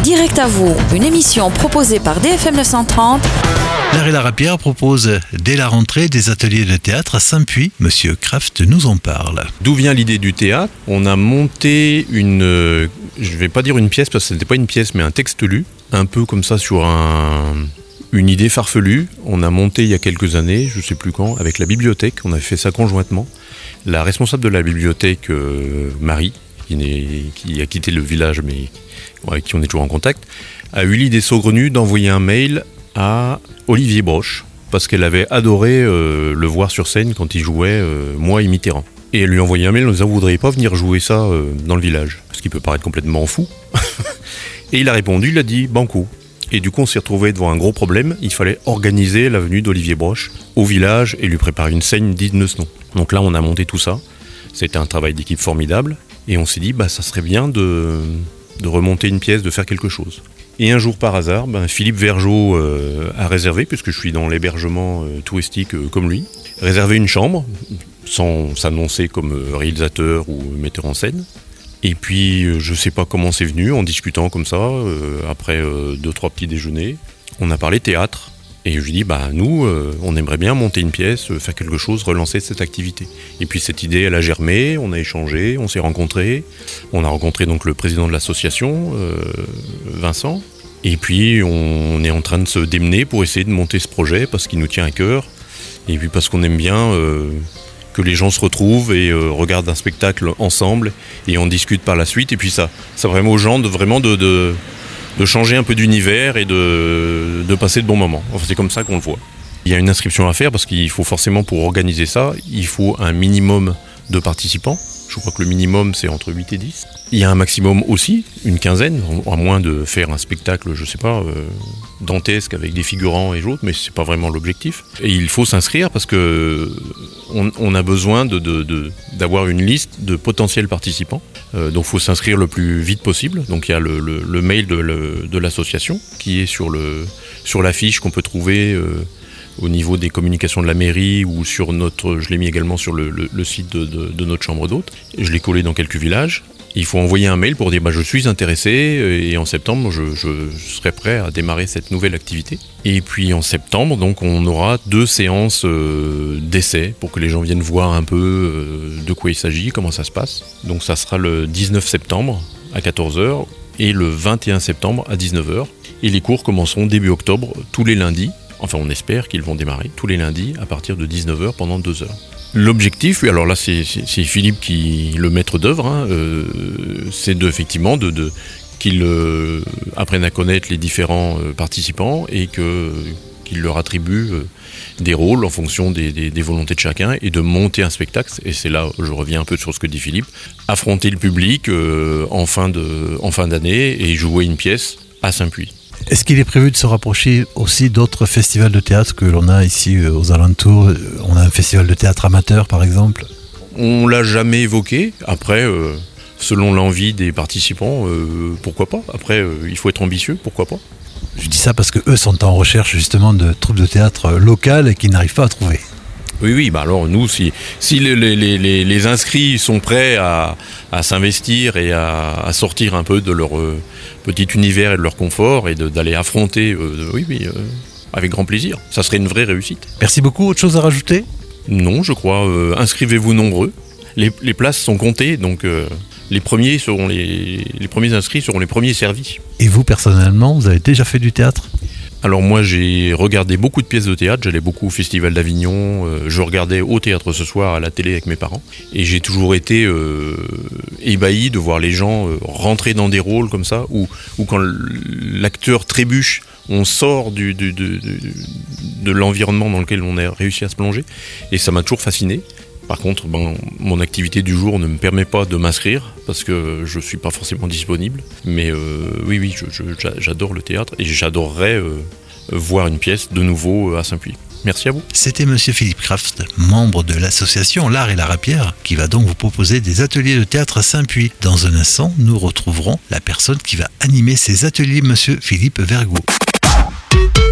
Direct à vous, une émission proposée par DFM 930. L'Art et la Rapière propose dès la rentrée des ateliers de théâtre à Saint-Puy. Monsieur Kraft nous en parle. D'où vient l'idée du théâtre ? On a monté une, je ne vais pas dire une pièce parce que ce n'était pas une pièce mais un texte lu, un peu comme ça sur une idée farfelue. On a monté il y a quelques années, je ne sais plus quand, avec la bibliothèque, on avait fait ça conjointement. La responsable de la bibliothèque, Marie, qui a quitté le village mais avec qui on est toujours en contact, a eu l'idée saugrenue d'envoyer un mail à Olivier Broche, parce qu'elle avait adoré le voir sur scène quand il jouait Moi et Mitterrand. Et elle lui a envoyé un mail en disant « Vous voudriez pas venir jouer ça dans le village ?» Ce qui peut paraître complètement fou. Et il a répondu, il a dit « Banco ». Et du coup, on s'est retrouvé devant un gros problème. Il fallait organiser la venue d'Olivier Broche au village et lui préparer une scène digne de ce nom. Donc là, on a monté tout ça. C'était un travail d'équipe formidable. Et on s'est dit, ça serait bien de remonter une pièce, de faire quelque chose. Et un jour par hasard, Philippe Vergeot a réservé, puisque je suis dans l'hébergement touristique comme lui, réservé une chambre, sans s'annoncer comme réalisateur ou metteur en scène. Et puis, je ne sais pas comment c'est venu, en discutant comme ça, après 2-3 petits déjeuners, on a parlé théâtre. Et je lui dis, nous, on aimerait bien monter une pièce, faire quelque chose, relancer cette activité. Et puis cette idée, elle a germé, on a échangé, on s'est rencontrés. On a rencontré donc le président de l'association, Vincent. Et puis on est en train de se démener pour essayer de monter ce projet parce qu'il nous tient à cœur. Et puis parce qu'on aime bien que les gens se retrouvent et regardent un spectacle ensemble et on discute par la suite. Et puis ça permet aux gens de changer un peu d'univers et de passer de bons moments. Enfin, c'est comme ça qu'on le voit. Il y a une inscription à faire parce qu'il faut forcément, pour organiser ça, il faut un minimum de participants. Je crois que le minimum, c'est entre 8 et 10. Il y a un maximum aussi, une quinzaine, à moins de faire un spectacle, je sais pas, dantesque avec des figurants et autres, mais c'est pas vraiment l'objectif. Et il faut s'inscrire parce que on a besoin d'avoir une liste de potentiels participants. Donc il faut s'inscrire le plus vite possible. Donc il y a le mail de l'association qui est sur l'affiche qu'on peut trouver au niveau des communications de la mairie ou sur je l'ai mis également sur le site de notre chambre d'hôtes. Je l'ai collé dans quelques villages. Il faut envoyer un mail pour dire je suis intéressé et en septembre je serai prêt à démarrer cette nouvelle activité. Et puis en septembre donc on aura 2 séances d'essai pour que les gens viennent voir un peu de quoi il s'agit, comment ça se passe. Donc ça sera le 19 septembre à 14h et le 21 septembre à 19h. Et les cours commenceront début octobre tous les lundis. Enfin, on espère qu'ils vont démarrer tous les lundis à partir de 19h pendant 2 heures. L'objectif, alors là c'est Philippe qui le maître d'œuvre, c'est effectivement qu'il apprenne à connaître les différents participants et qu'il leur attribue des rôles en fonction des volontés de chacun et de monter un spectacle. Et c'est là, je reviens un peu sur ce que dit Philippe, affronter le public en fin d'année et jouer une pièce à Saint-Puy. Est-ce qu'il est prévu de se rapprocher aussi d'autres festivals de théâtre que l'on a ici aux alentours ? On a un festival de théâtre amateur par exemple ? On l'a jamais évoqué. Après, selon l'envie des participants, pourquoi pas ? Après, il faut être ambitieux, pourquoi pas ? Je dis ça parce qu'eux sont en recherche justement de troupes de théâtre locales et qu'ils n'arrivent pas à trouver. Oui, alors nous, si les inscrits sont prêts à s'investir et à sortir un peu de leur petit univers et de leur confort et d'aller affronter, avec grand plaisir. Ça serait une vraie réussite. Merci beaucoup. Autre chose à rajouter ? Non, je crois. Inscrivez-vous nombreux. Les places sont comptées, donc les premiers inscrits seront les premiers servis. Et vous, personnellement, vous avez déjà fait du théâtre ? Alors moi j'ai regardé beaucoup de pièces de théâtre, j'allais beaucoup au Festival d'Avignon, je regardais au théâtre ce soir à la télé avec mes parents et j'ai toujours été ébahi de voir les gens rentrer dans des rôles comme ça où quand l'acteur trébuche, on sort de l'environnement dans lequel on a réussi à se plonger et ça m'a toujours fasciné. Par contre, mon activité du jour ne me permet pas de m'inscrire parce que je ne suis pas forcément disponible. Mais j'adore le théâtre et j'adorerais voir une pièce de nouveau à Saint-Puy. Merci à vous. C'était Monsieur Philippe Kraft, membre de l'association L'Art et la Rapière, qui va donc vous proposer des ateliers de théâtre à Saint-Puy. Dans un instant, nous retrouverons la personne qui va animer ces ateliers, Monsieur Philippe Vergeot.